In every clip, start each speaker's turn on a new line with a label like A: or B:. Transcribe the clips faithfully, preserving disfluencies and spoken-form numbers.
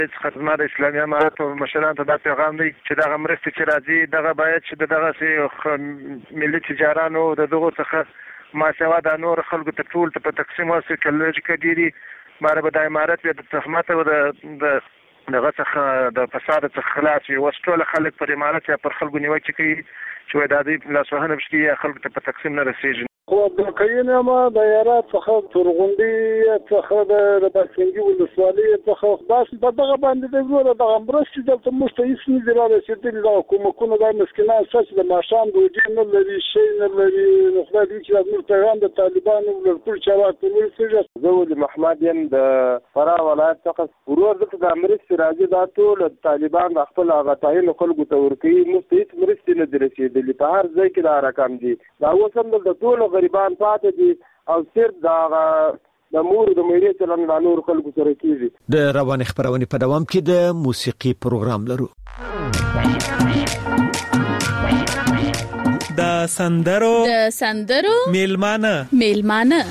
A: ختمه د اسلامي امارت او مشرانو ته دا پیغام دی چې دغه مرستې چې راځي دغه باید چې دغه ملي تجارانو د دغه څخه ماسوا د نور خلکو ته ټول ته په تقسیم او سکلوج کې ډیری ماره به د امارت د تهمت او د دغه څخه د فساد څخه خلاص وي. اوس ټول خلک پر امارت یا پر خلکو نیوکه کوي چې دا د لاسوهنه بشي خلکو ته په تقسیم نه رسیږي.
B: خو د کینه ما د یارات څخه ترغونډي څخه د باسنګي ولسوالۍ څخه خاص په دغه باندې د ګوره د امرستي د تمشته هیڅ نه دی راځي د حکومتونو د مسکینان سچ د ماشام د وجې نه لري شي نه لري نو خدای دې چې د پیغام د طالبانو له ټول چارات ورسېږي.
C: زول محمد یم د فراه ولایت څخه ورور د امرستي راځي دا ټول طالبان د خپل غټاین خلکو ته ورکوي مستحق مرستي نه دی رسېدلي په هر ځای کې دا رقم دي. دا اوس هم د ټول غریبان پاتې دي او صرف دا د مور د مېرې چلن د نور خلکو سره کیږي.
D: د روان خبرونه په دوام کې د موسیقي پروګرام لرو.
E: د سندرو
F: د سندرو
E: میلمانه
F: میلمانه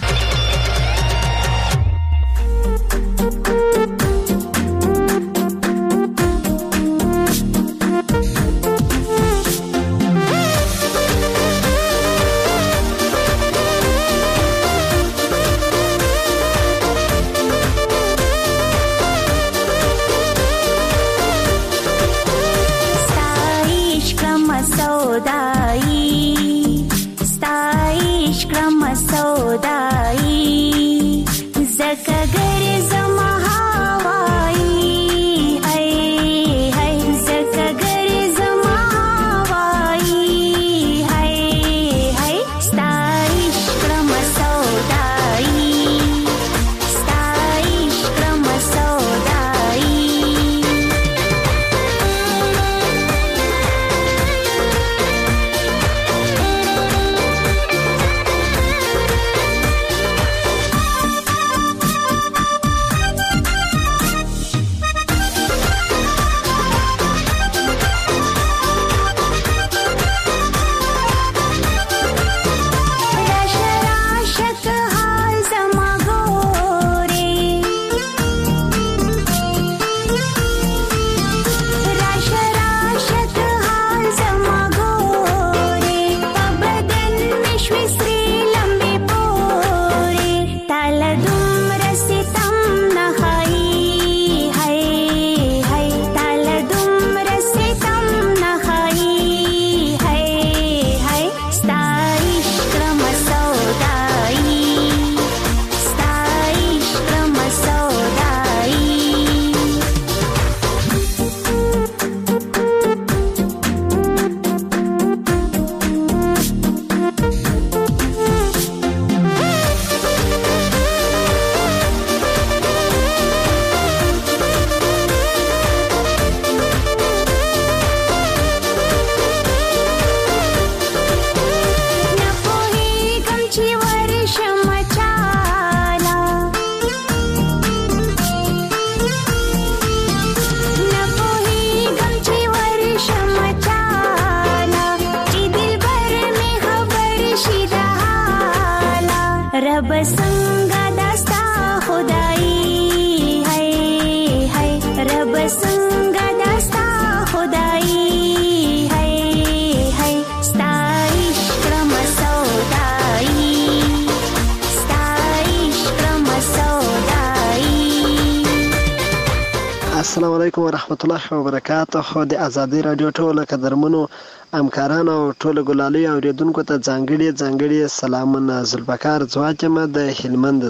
G: السلام علیکم ورحمت الله وبرکاته. خو د ازادي رادیو ټول قدرمنو همکارانو او ټول ګلالي اوریدونکو ته ځانګړي ځانګړي سلامونه. ذوالبقار ځواکم د هلمند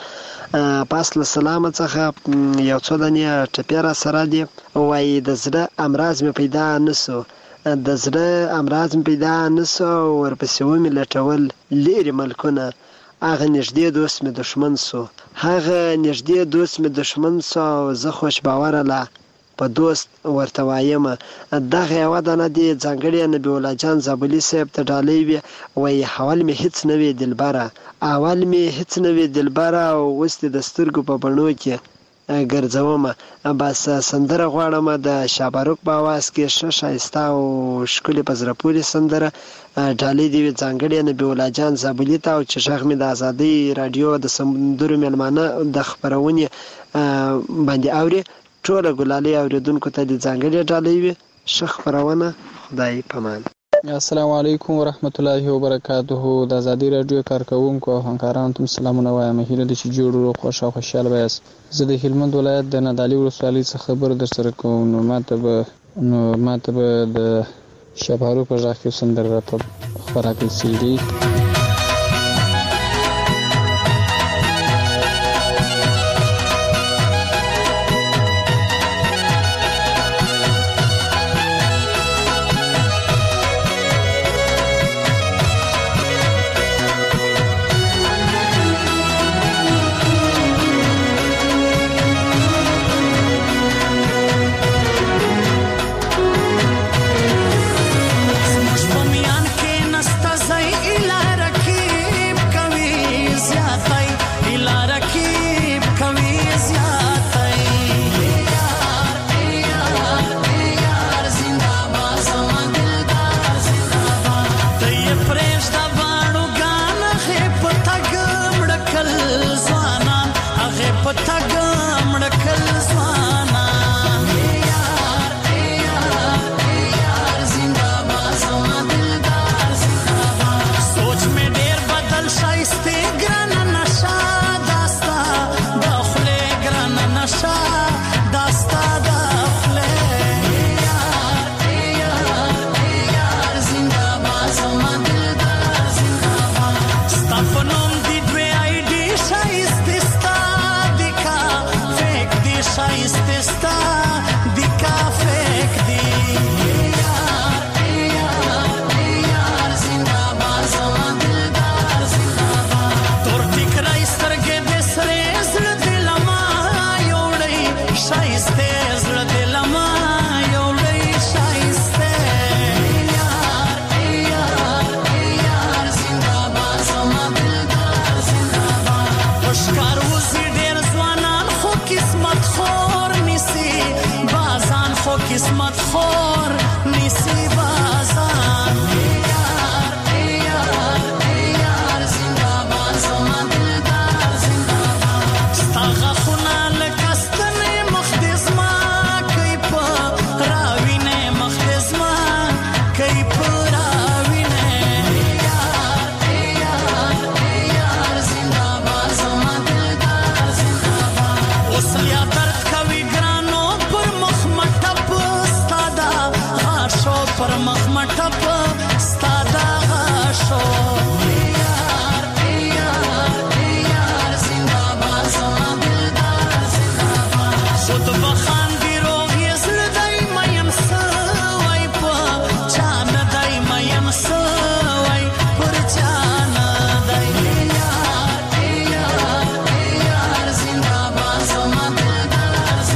G: څخه پاس له سلام څخه یو څو دنیا ټپیرا سره دی وای د زړه امراض مې پیدا نسو د زړه امراض مې پیدا نسو ورپسې ومې لټول لري ملکونه هغه نږدې دوست مې دشمن سو هغه نږدې دوست مې دشمن سو زه خوش باوره لا په دوست ورته وایم دغه یوه دانه دی ځانګړې نبي الله جان زابلي صاحب ته ډالۍ وي وایي حول مې هېڅ نه وي دلبره اول مې هېڅ نه وي دلبره او اوس دې د سترګو په بڼو کې ګرځومه بس سندره غواړم د شاباروک په اواز کې ښه ښایسته او ښکلې په زړه پورې سندره ډالۍ دې وي ځانګړې نبي الله جان زابلي ته او چې غږ مې د ازادۍ راډیو د سندرو میلمانه د خپرونې باندې اوري ټوله ګلالي اورېدونکو ته د ځانګړې ډالۍ وي. ښه خپرونه. خدای پامان.
E: السلام علیکم ورحمت الله وبرکاته. د ازادي راډیو کارکوونکو او همکارانو ته سلامونه وایم. هیله ده چې جوړ ورو خوښ او خوشحاله به یاست. زه د هلمند ولایت د نادعلي ولسوالۍ څخه خبر در سره کوم. نو ماته به نو ماته به د شبهارو په غږ کې سندره راته خپره کړل سي.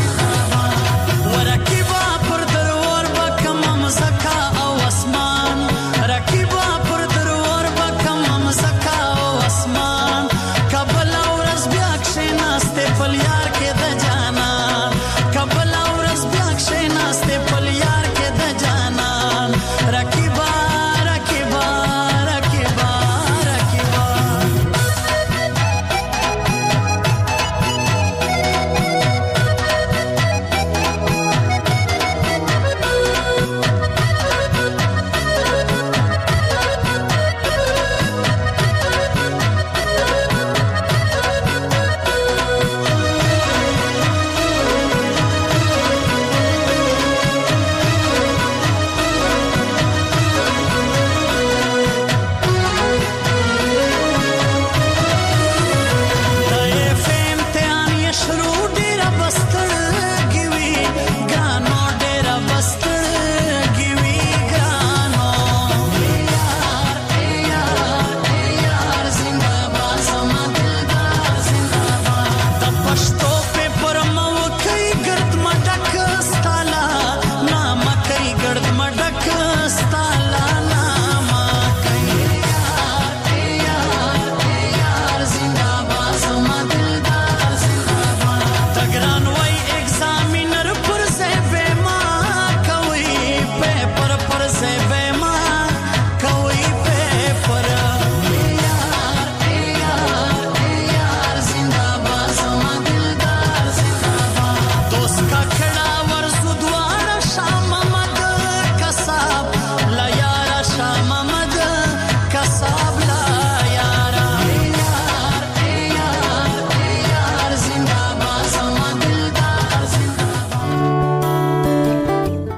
F: ورکی با پر درور بکم مزکا او اسمان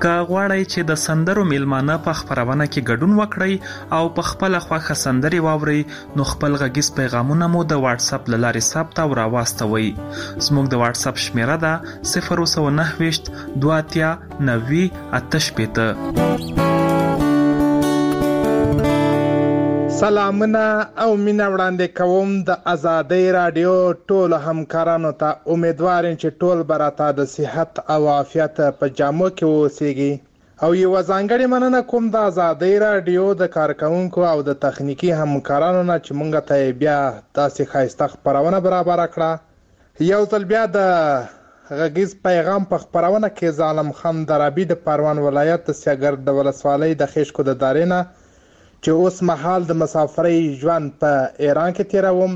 F: که غواړئ چې د سندرو میلمانه په خپرونه کې ګډون وکړئ او په خپله خوښه سندرې واورئ نو خپل غږیز پیغامونه مو د واتساپ له لارې ثبت او راواستوئ. زموږ د واتساپ شمیره ده صفر اووه نهه ویشت دوه اتیا نوي اته شپېته.
H: سلامونه او مینه وړاندې کوم د ازادۍ راډیو ټولو همکارانو ته. امیدوار یم چې ټول به راته د صحت او عافیت په جامو کې واوسیږي او یوه ځانګړې مننه کوم د ازادۍ راډیو د کارکوونکو او د تخنیکي همکارانو نه چې موږ ته یې بیا داسې ښایسته خپرونه برابره کړه. یو ځل بیا د غږیز پیغام په خپرونه کې ظالم خان درابي د پروان ولایت د سیاګرد د ولسوالۍ د خیشکو د دارې نه چې اوس مهال د مسافرۍ ژوند په ایران کې تیروم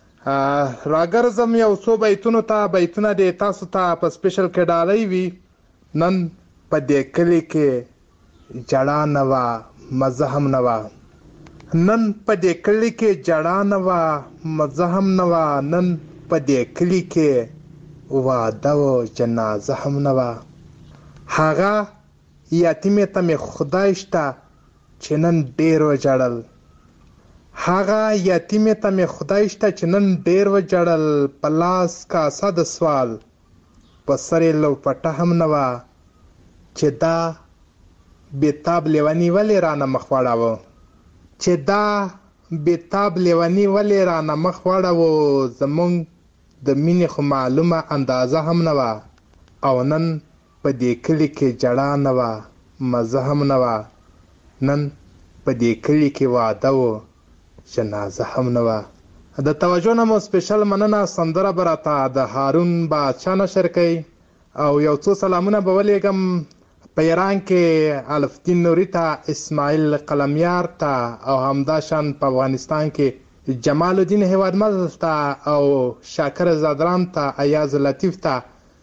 H: راګرځم یو څو بیتونو ته. بیتونه دې تاسو ته په سپیشل کې ډالۍ وي. نن په دې کلي کې جړا نه وه مزه هم نه وه، نن په دې کلي کې جړا نه وه مزه هم نه وه، نن په دې کلي کې واده و جنازه هم نه وه. هغه یتیمې ته مې خدای شته چې نن ډېر وجړل، هغه یتیمې ته مې خدای شته چې نن ډېر وجړل، په لاس کاسه د سوال په سر یې لوپټه هم نه وه چې دا بېتاب لیوني ولې رانه مخ واړاوه، چې دا بېتاب لیوني ولې رانه مخ واړاوه. زمونږ د مینې خو معلومه اندازه هم نه وه او نن په دې کلي کې جړا نه وه مزه هم نه وه، نن په دې کلي کې واده و جنازه هم نه وه. د توجه نه مو سپیشل مننه. سندره به راته د هارون بادشاه نشر کوي او یو څو سلامونه به ولیږم په ایران کې الفدین نوري ته، اسماعیل قلمیار ته او همداشان په افغانستان کې جمال الدین هیوادمل ته او شاکر زادران ته، ایاز لطیف ته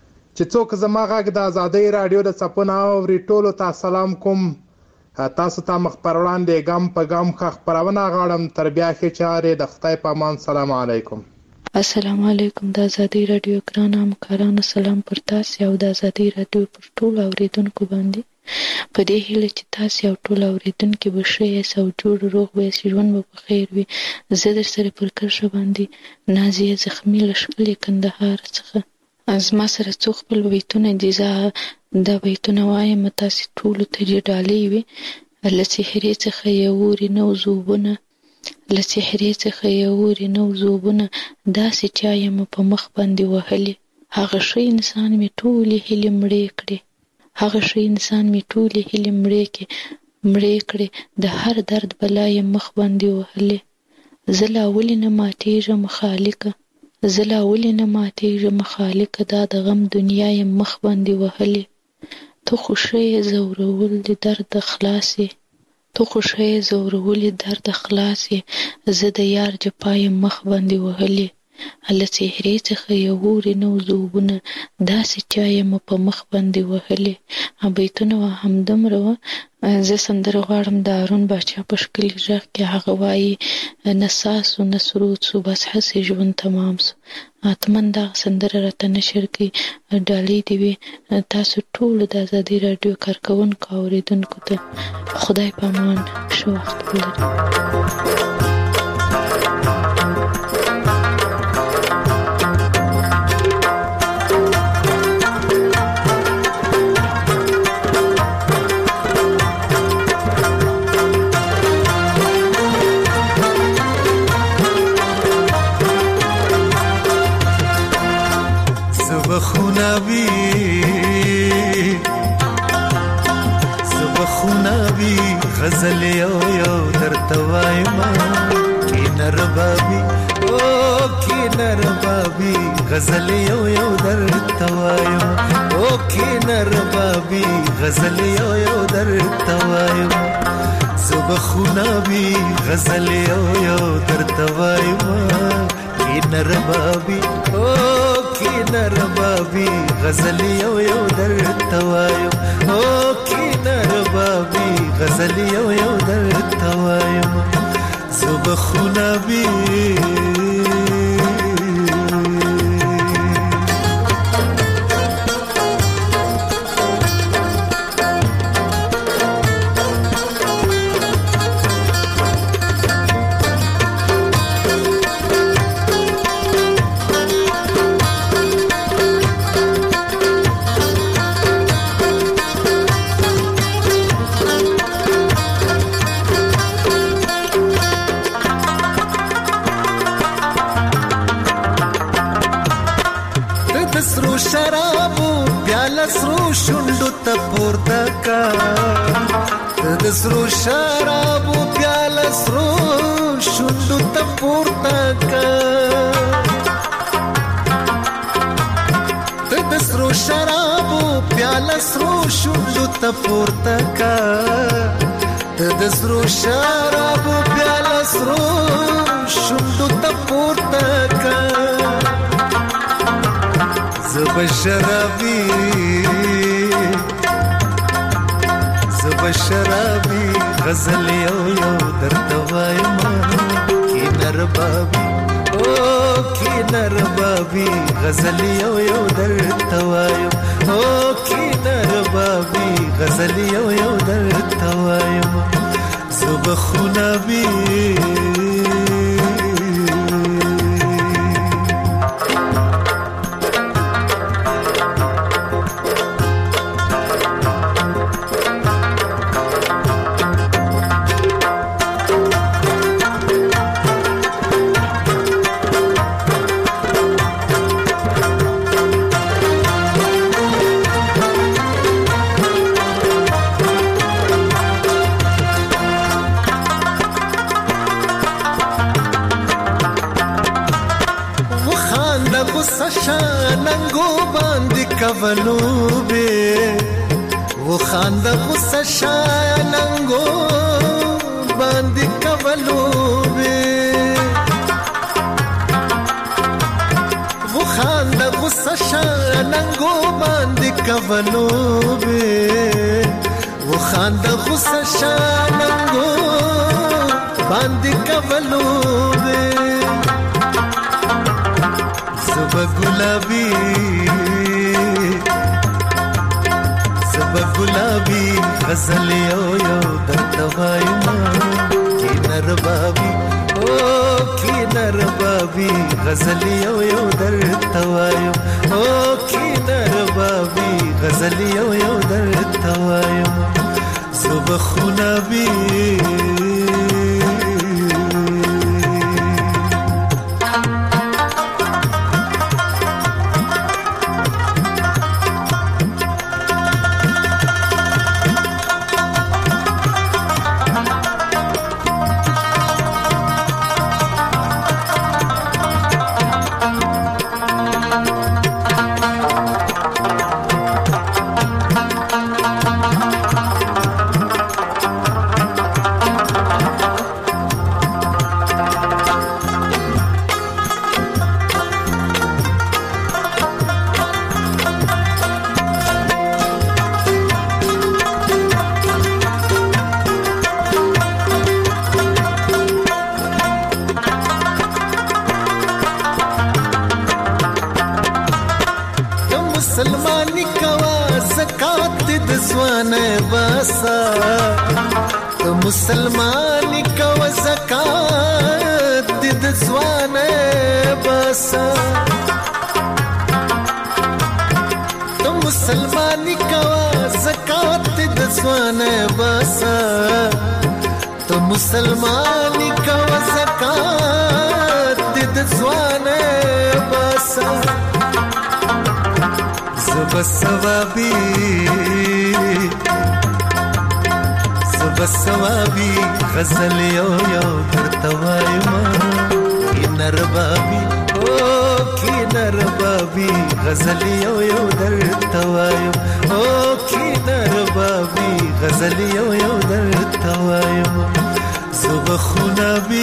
H: چې څوک زما غږ د ازادۍ راډیو د څپو نه اوري ټولو ته سلام کوم. تاسو ته مخ پر وړاندې ګام په ګام ښه خپرونه غواړم. تر بیا ښې چارې د خدای په امان. سلام علیکم.
I: السلام علیکم. د ازادۍ راډیو ګران همکارانو سلام پر تاسې او د ازادۍ راډیو پر ټولو اوریدونکو باندې. په دې هیله چې تاسې او ټول اوریدونکي به ښه یاست او جوړ روغ به یاست، ژوند به په خیر وي. زه در سره پر کرښه باندې نازیه زخمي له ښکلي کندهار څخه زما سره څو خپل بیتونه دي. زه دا بیتونه وایم تاسې ټولو ته دې ډالۍ وي. له سحرې څخه یې اوري نو زوبونه، له سحرې څخه یې اوري نو زوبونه، داسې چا یم په مخ باندې وهلې. هغه ښه انسان مې ټولې هیلې مړې کړې، هغه ښه انسان مې ټولې هیلې مړې کړې مړې کړې د هر درد بلا یې مخ باندې وهلې. زه لا ولې نه ماتېږم خالقه، زه لا ولې نه ماتېږم خالقه، دا د غم دنیا یې مخ باندې وهلې. ته خو ښه یې زورول د درد خلاص یې، ته خو ښه یې زورول د درد خلاص یې، زه د یار جفا یې مخ باندې وهلې. له سحرې څخه یې اوري نو زوبونه، داسې چا یم په مخ باندې وهلې. بیتونه همدومره وه. زه سندره غواړم د هارون باچا په ښکلي غږ کې. هغه وایي نه ساس و نه سرود سو، بس هسې ژوند تمام سو. حتما دغه سندره راته نشر کړي. ډالۍ دې وي تاسو ټولو د ازادۍ راډیو کارکوونکو او اورېدونکو ته. خدای په امان. ښه وخت ولرئ.
J: خوناوی خوناوی غزل یو یو درته وایم کی نربابی او کی نربابی غزل یو یو درته وایم او کی نربابی غزل یو یو درته وایم زب خوناوی غزل یو یو درته وایم کی نربابی او کی نربابی غزل یو یو درته وایم او کی نربابی غزل یو یو درته وایم زب خوناوی شونډو ته پورته کا د سرو شرابو پیاله سرو شونډو ته پورته کا د سرو شرابو پیاله سرو شونډو ته پورته کا د سرو شرابو پیاله سرو شونډو ته پورته کا زب شرابي زب شرابي غزل یو یو درته وایم کی نربابي او کی نربابي غزل یو یو درته وایم او کی نربابي غزل یو یو درته وایم زب خونابي کولو به و خاند غصه شاننګو باندې کولو به و خاند غصه شاننګو باندې کولو به و خاند غصه شاننګو باندې کولو به زب ګلابي گلابی غزل یو یو درته وایم کی نربابي او کی نربابي غزل یو یو درته وایم او کی نربابي غزل یو یو درته وایم زب خونابي مسلمانی کوا زکات د ځوانه باسا د مسلمانی کوا زکات د ځوانه باسا د مسلمانی کوا زکات د ځوانه باسا د مسلمانی کوا زکات د ځوانه باسا زب سوابي زب سوابي غزل یو یو درته وایم کی نربابي او کی نربابي غزل یو یو درته وایم او کی نربابي غزل یو یو درته وایم زب خونابي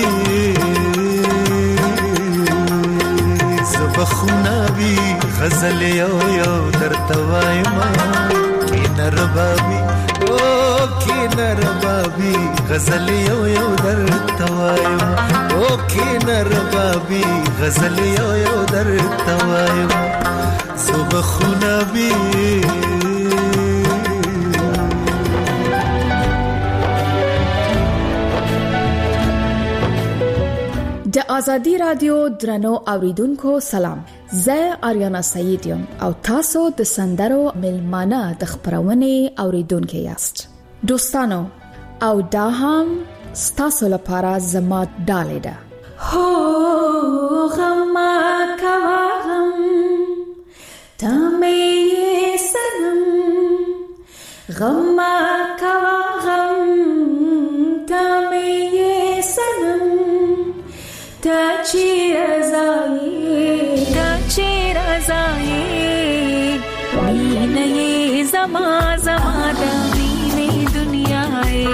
J: زب خونابي غزل یو یو درته وایم کی نربابي او کی نربابي غزل یو یو درته وایم او کی نربابي غزل یو یو درته وایم زب خونابي
K: د ازادي رادیو درنو اوریدونکو سلام، زه آریانا سعید یم او تاسو د سندرو ملمانه د خبرونې اوریدونکو یاست. دوستانو او دا هم ستاسو لپاره زما ډالۍ ده. هو غم کا غم تمه سنم غم کوا غم تامی سنم تا چی رضایی تا چی رضایی مینه زما زما دا مینه دنیای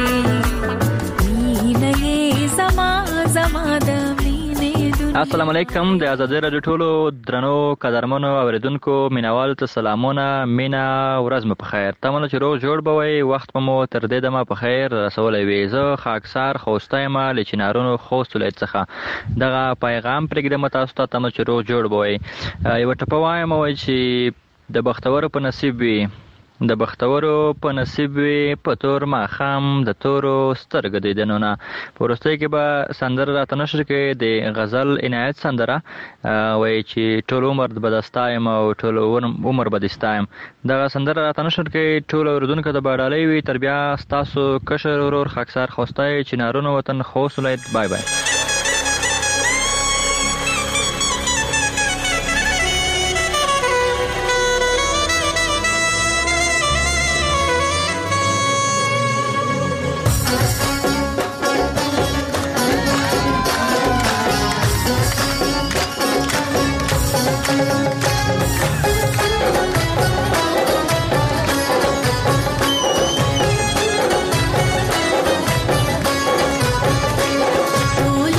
K: مینه زما زما دا
L: السلام علیکم د آزادۍ رادیو ټولو درنو قدرمنو اوریدونکو مینوالو ته سلامونه مینا ورځ مو په خیر تمنه چې روغ جوړ بوي وخت مو تر دې دمه په خیر رسولې وي زه خاکسار خوستایم له چنارونو خوست ولایت څخه دغه پیغام پرېږدم تاسو ته تمنه چې روغ جوړ بوي یو ټپه وایم وای چې د بختورو په نصیب وي د بختورو په نصیب وي په تور ماښام د تورو سترګو دیدنونه په وروستۍ کې به سندره راته نشر کوي د غزل عنایت سندره وایي چې ټول عمر به د ستایم او ټول عمر به د ستایم دغه سندره راته نشر کوي ټول اورېدونکو د باډالۍ وي تر بیا ستاسو کشر ورور خاکسار خوستی چنارونو وطن خوست ولایت بای بای
J: Oh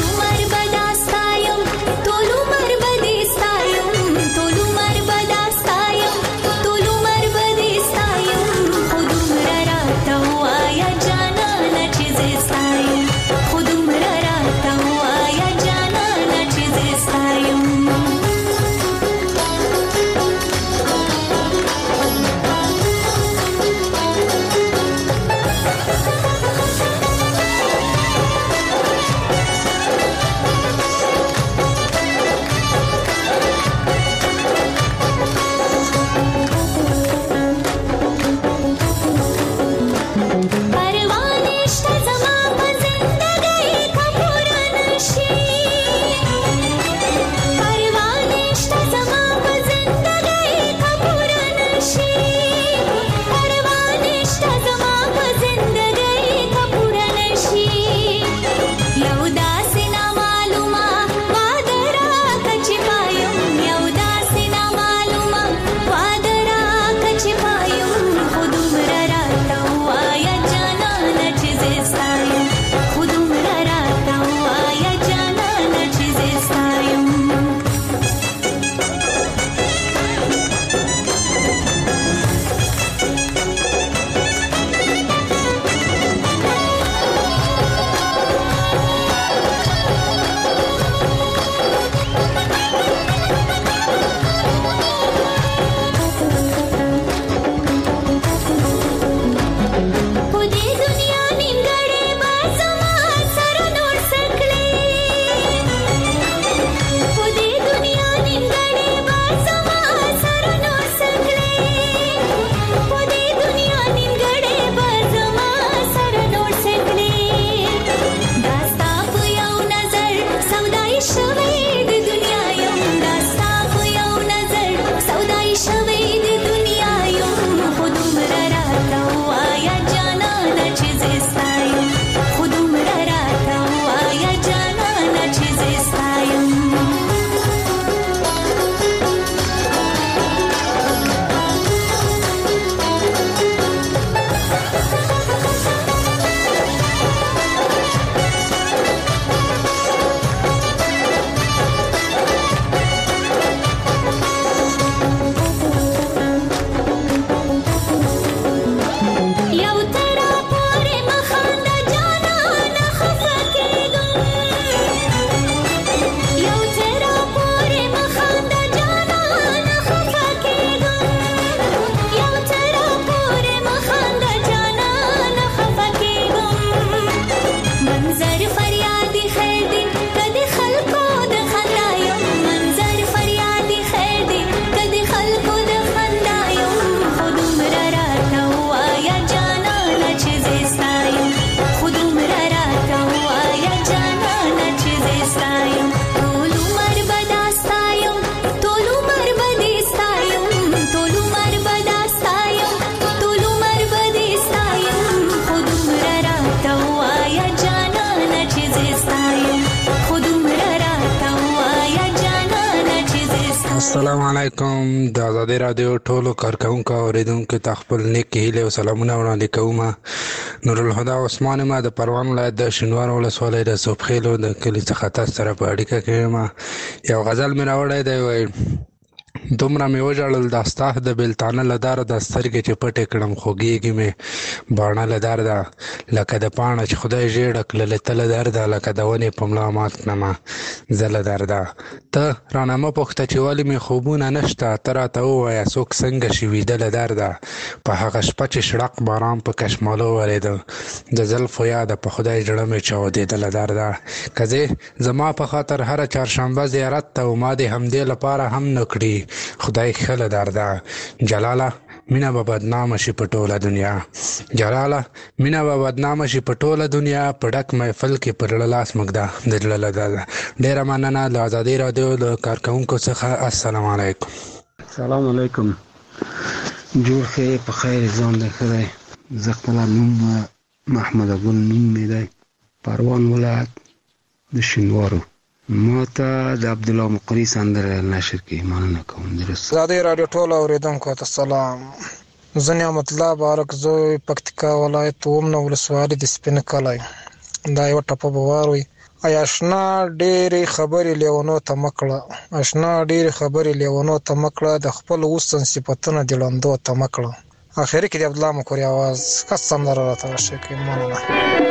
M: السلام علیکم د آزادۍ رادیو ټولو کارکونکو او اوریدونکو ته خپل نیک هیلې او سلامونه وړاندې کوم. نور الهدى عثمان ما د پروان ولایت د شینوار ولسوالۍ د صوبخیلو د کلي څخه تاسو سره په اړیکه کې یم. یو غزل مې راوړی دی، وایي دومره مې وژړل دا ستا د بېلتانه له داره، د سترګې چې پټې کړم خوږېږي مې باڼه له درده، لکه د پاڼه چې خدای ژېړه کړله ته له درده، لکه د ونې په ملا مات کړمه زه له درده. ته رانه مه پوښته چې ولې مې خوبونه نشته، ته راته ووایه څوک څنګه شي ویده له درده. په هغه شپه چې شړق باران په کشمالو ورېده، د زلفو یاده په خدای زړه مې چاودېده له درده. که ځې زما په خاطر هره چهارشنبه زیارت ته، او ما دې همدې لپاره هم نه کړي خدای ښه له درده. جلاله مینه به بدنامه شي په ټوله دنیا، جلاله مینه به بدنامه شي په ټوله دنیا، په ډک محفل کې پر زړه لاس مږده د زړه له درده. ډېره مننه د ازادۍ راډیو د کارکوونکو څخه. السلام علیکم.
N: سلام علیکم. جوړ ښه په خیر ځان دی ښه دی. زه خپله نوم محمد ګل نوم مې دی، پروان ولایت د شینوارو. ما ته د عبدالله مقری سندره نشر کې مننه کوم. درست
O: ازادۍ راډیو ټولو اوریدونکو ته سلام. زه نعمت الله بارک زوی پکتیکا ولایت اومنه ولسوالي د سپین کلی. دا یوه ټپه به واورئ. ای اشنا ډېرې خبرې لیونو ته مه کړه، اشنا ډېرې خبرې لیونو ته مه کړه، د خپل حسن صفتونه د ړندو ته مه کړه. اخري کې د عبدالله مقری اواز ښه سندره راته راشي کوي. مننه.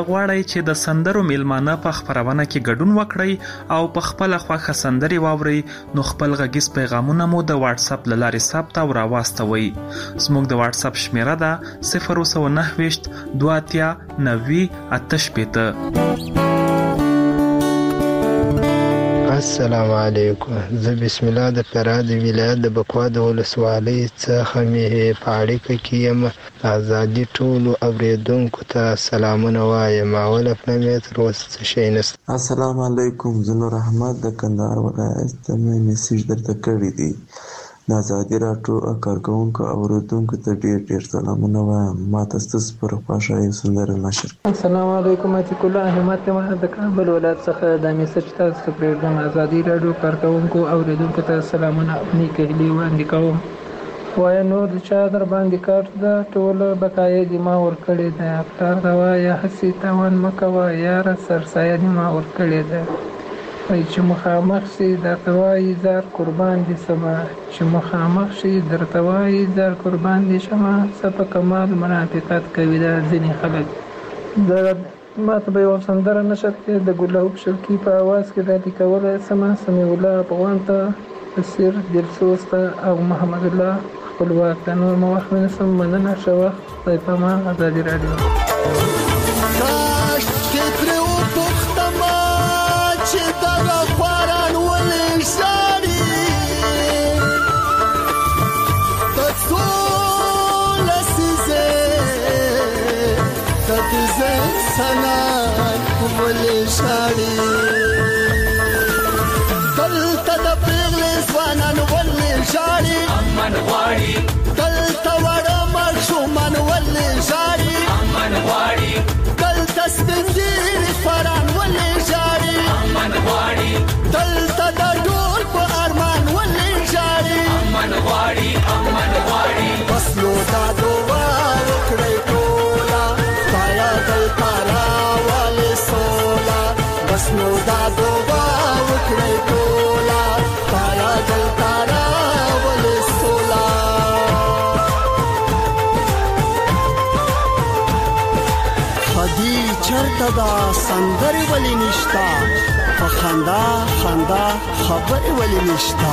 F: غواړئ چې د سندرو میلمانه په خپرونه کې ګډون وکړئ او په خپل خوښه سندري واورئ نو خپل غږیز پیغامونه مو د واتس اپ له لارې ثبت او راواستوئ. زموږ د واتس اپ شمیره ده صفر سوه نهه ویشت دوه اتیا نوي اته شپېته.
P: السلام علیکم. زه بسم الله د فراه د ولایت د بکوا د ولسوالۍ څخه مې په اړیکه کې یم. ازادي ټولو اوریدونکو ته سلامونه وایم. اول افنامې تر اوسه څه شی نشته.
Q: السلام علیکم. زه نور احمد د کندهار ولایت ته مې میسیج درته کړی دی. د ازادي راډیو کارکوونکو اوریدونکو ته ډېر ډېر سلامونه وایم. ما ته ستاسو پر خواښه یو سندره نشر.
R: السلام علیکم. عتیق الله احمد ته د کابل ولایت څخه د میسیج تاسو ته پرېږدم. ازادي راډیو کارکوونکو اوریدونکو ته سلامونه او نیکې هیلې وړاندې کوم. وایه نور د چا در باندې کار ده، ټوله بقایې دې ما ورکړې ده. پلار ته وایه هسې تاوان مه کوه یاره، سرسایه دې ما ورکړې ده. وایي چې مخامخ شي درته وایي زار قربان دې شمه، چې مخامخ شي درته وایي زار قربان دې شمه. څه په کمال منافقت کوي دا ځینې خلک. د ما ته به یوه سندره نشر کړې د ګلاب شوقي په اواز کې دا لیکولی سمه. سمیع الله افغان ته، بصیر دلسوز ته او محمد الله خپلواک ته. نور مو وخت ونیسم. مننه. ښه وخت. خدای پامان. ازادي راډیو.
J: سنان ولې شاړي دلته د پیغلې ځوانان ولې شاړي امن غواړي دلته وړه ماشومان ولې شاړي امن غواړي دلته سپین ږیري خواران ولې شاړي امن غواړي دلته د ډول په ارمان ولې شاړي امن غواړي امن غواړي بس نو دا دعا وکړئ ټوله خدایه دلته راولې سوله. بس نو دا دعا وکړئ ټوله خدایه دلته راولې سوله. خدي چرته دا سندرې ولې نشته، په خندا خندا خبرې ولې نشته.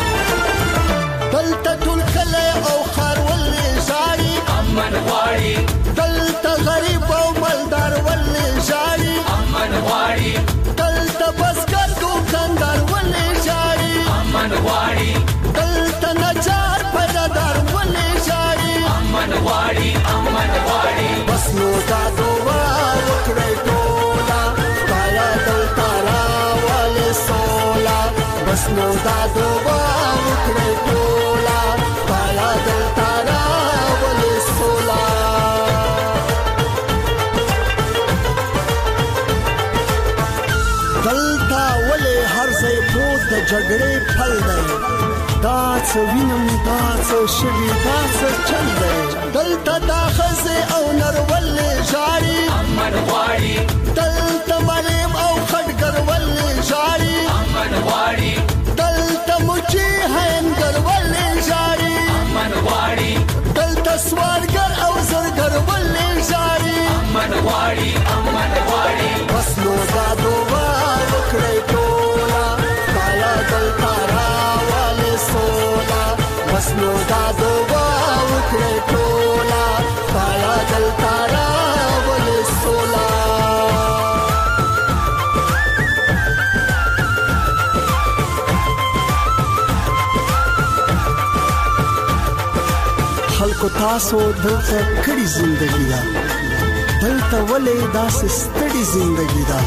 J: دلته ټول کلی او ښار ولې ژاړي امن غواړي دلته غریب او مالدار ولې ژاړي امن غواړي دلته بزګر دوکاندار ولې ژاړي امن غواړي دلته نجار پیدادار ولې ژاړي امن غواړي امن غواړي بس نو دا دعا وکړئ ټوله خدایه دلته راولې سوله. بس نو دا دعا وکړئ ټوله خدایه دلته راولې سوله. دلته ولې هر ځای پروت د جګړې پل دی، دا څه وینم دا څه شوي دا څه چل دی. دلته دا ښځې او نر ولې ژاړي امن غواړي دلته مریم او خټګر ولې ژاړي امن غواړي دلته مچي هینګر ولې ژاړي امن غواړي دلته سوالګر او زرګر ولې ژاړي امن غواړي امن غواړي بس نو دا دعا وکړئ ټوله خدایه دلته راولې سوله. بس نو دا دعا وکړئ ټوله خدایه دلته راولې سوله. خلکو تاسو دلته کړي زندگی ده، دلته ولې داسې ستړي زندگی ده.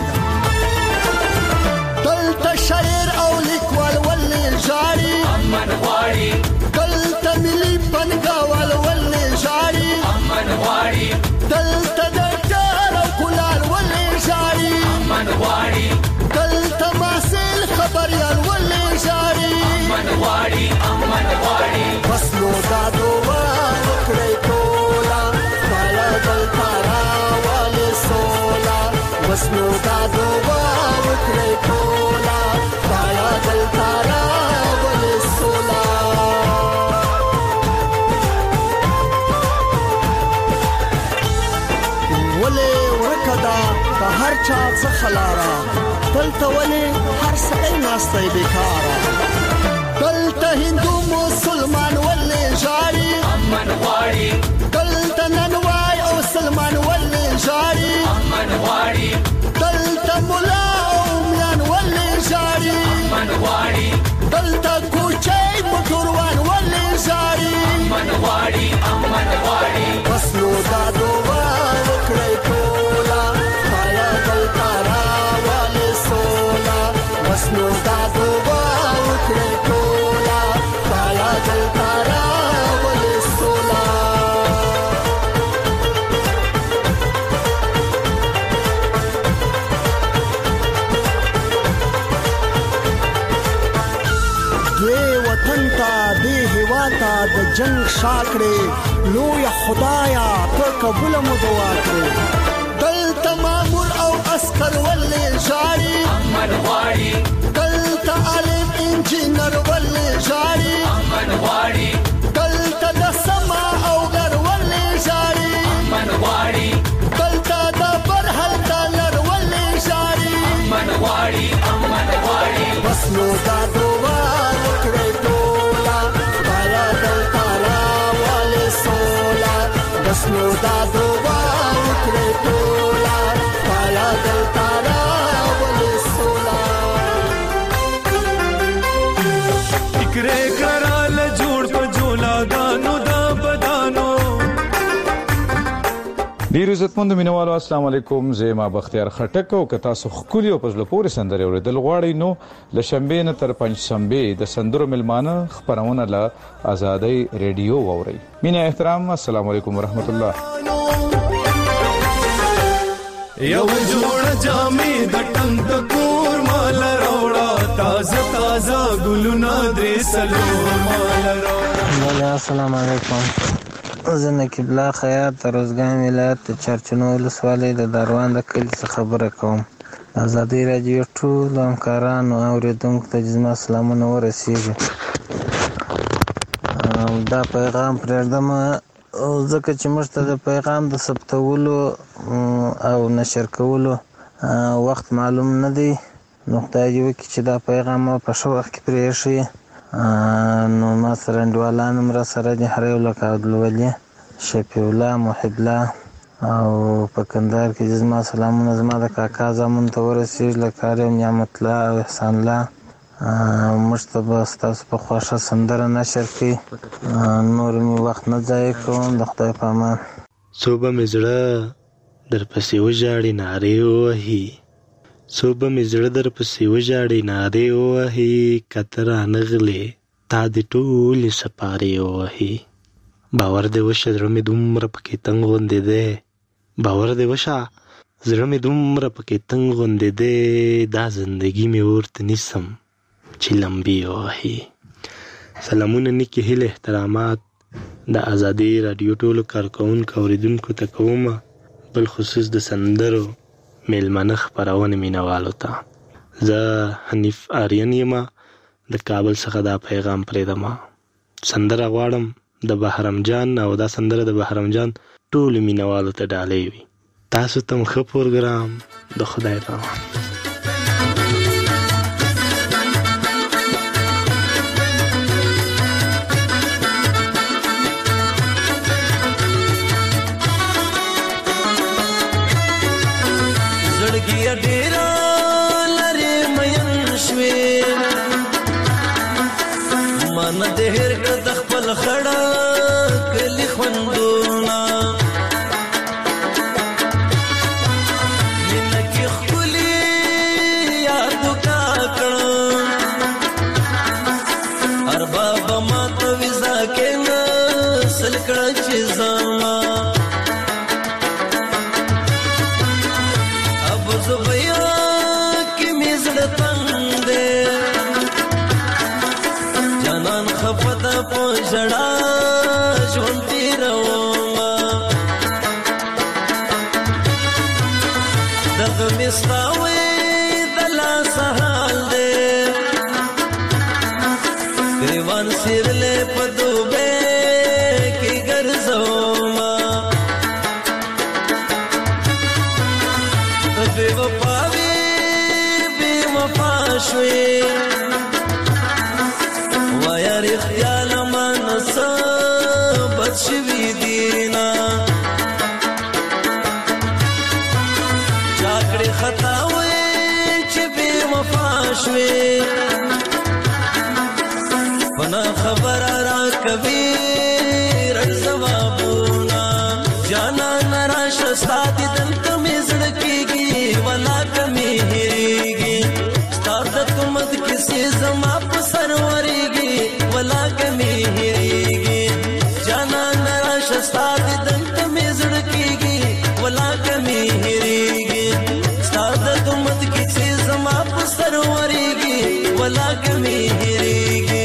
J: دلته شاعر او لیکوال ولې ژاړي امن غواړي دلته ملي پنګاوال ولې ژاړي امن غواړي دلته ډاکټر او کولار ولې ژاړي امن غواړي دلته محصل خبريال ولې ژاړي امن غواړي امن غواړي بس نو دا دعا وکړئ ټوله خدایه دلته راولې سوله. بس نو دا دعا وکړئ ټوله خدایه دلته راولې سوله. ولې ورکه پلارا دلته ولې هر سړی ناستی بیکاره دلته هندو مسلمان ولې ژاړي امن غواړي دلته ننوای او سلمان ولې ژاړي امن غواړي دلته مولا او میان ولې ژاړي امن غواړي دلته کوچۍ موټروان ولې ژاړي امن غواړي امن غواړي بس نو دا دعا وکړئ ټوله خدایه دلته راولې سوله بس نو دا دعا وکړئ ټوله خدایه دلته راولې سوله دوی وطن ته دې هېواد ته د جنګ شاکړې لویه خدایه ته قبوله مو دعا کړې دلته مامور او عسکر ولې ژاړي امن غواړي دلته عالم انجینر ولې ژاړي امن غواړي دلته د سما او غر ولې ژاړي امن غواړي دلته د برحل ډالر ولې ژاړي امن غواړي امن غواړي بس نو دا دعا وکړئ ټوله خدایه دلته راولې سوله بس نو دا دعا وکړئ ټوله خدایه دلته راولې سوله
S: فکرې کراله جوړ په جولاګانو دا بدانو ډیر عزتمند مینوالو السلام علیکم زما بختیار خټک او که تاسو خولي او پزله پورې سندري اوریدل غواړئ نو ل شنبه نه تر پنځ شنبه د سندرو ملمانه خبرونه له آزادۍ ریډیو ووري مینه احترام السلام علیکم ورحمت الله یو جوړ جامې د ټنګ د کور مال راوړه تازه تازه ګلونه درې سلور مال راوړه
T: السلام علیکم زه نقیب الله خیاط د روزګان ولایت د چرچنو ولسوالۍ د داروان د کلي څخه خبره کوم ازادي راډیو ټولو همکارانو او اوریدونکو ته زما سلامونه ورسیږي دا پیغام پرېږدم ځکه چې موږ ته د پیغام د ثبتولو او نشر کولو وخت معلوم نه دی نو خدای دې وکړي چې دا پیغام په ښه وخت کې پرېښي نو ما سره انډیوالان هم را سره دي هر یو لکه عبدالولي شفیع الله محب الله او په کندهار کې چې زما سلامونه زما د کاکا زامنو ته ورسېږي لکه هر یو نعمت الله او احسان الله موږ ته به ستاسو په خوښه سندره نشر کړي نور مې وخت نه ضایع کوم د خدای په امان
U: څو به مې زړه درپسې وژاړي نارې ووهي څو به مې زړه درپسې وژاړي نارې ووهي که ته رانغلې تا دې ټولې سپارې ووهي باور دې وشه زړه مې دومره پکې تنګ غوندې دی باور دې وشه زړه مې دومره پکې تنګ غوندې دی دا زندګي مې ورته نیسم چې لمبې ووهي سلامونه نیکې هیلې احترامات د ازادي راډیو ټولو کارکوونکو اوریدونکو ته کومه بالخصوص د سندرو میلمانه خپرونې مینوالو ته زه حنیف آریان یم د کابل څخه دا پیغام پرېږدم سندره غواړم د بهرام جان او دا سندره د بهرام جان ټولو مینوالو ته ډالۍ وي تاسو ته ښه پروګرام د خدای په امان
J: نه د هر کړه د خپل خړه کلی خوندونه مینه کې ښکلي یادو کا کړه ارباب ما ته ویزا کې نه سل کړه چې زما اب زبیا کې مې زړه تنګ دی خفته په ژړا ژوند تېرومه دغه مې ستا وې د لاسه حال دی ګریوان سیرلی په دوبۍ کې ګرځومه د بې وفا وې شوي بنا خبر را کوي رړ زوابونه جانا نراش سات دلته مزړ کیږي ولا کمی هریږي ستاد کومت کسي زما په سروريږي ولا کمی هریږي جانا نراش سات دلته مزړ کیږي ولا کمی هریږي ستاد کومت کسي زما په سروريږي ولا کمی هریږي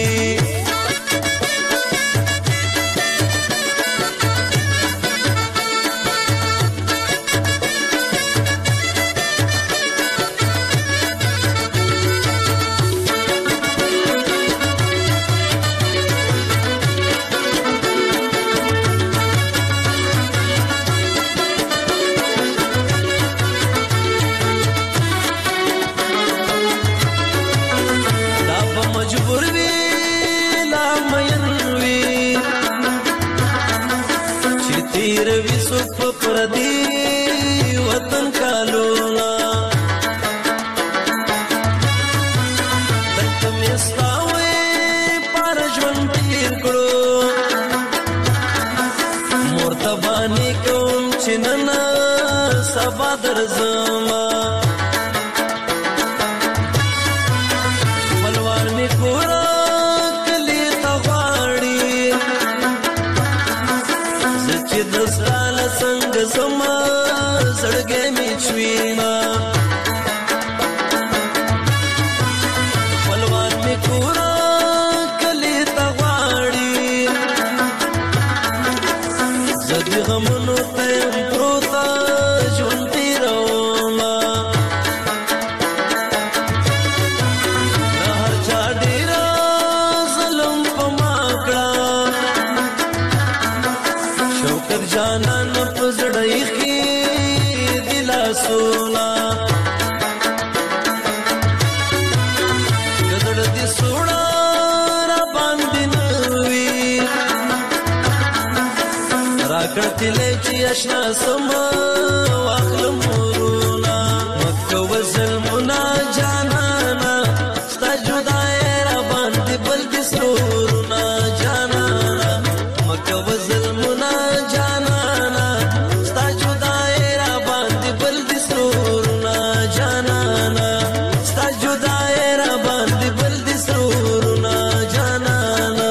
J: اشنا سما واخل مورونا مکه وزلمنا جانانا ستا جدای را باندې بل دسرونا جانانا مکه وزلمنا جانانا ستا جدای را باندې بل دسرونا جانانا ستا جدای را باندې بل دسرونا جانانا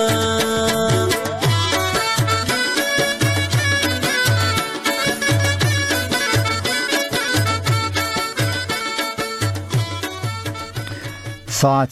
A: ساعت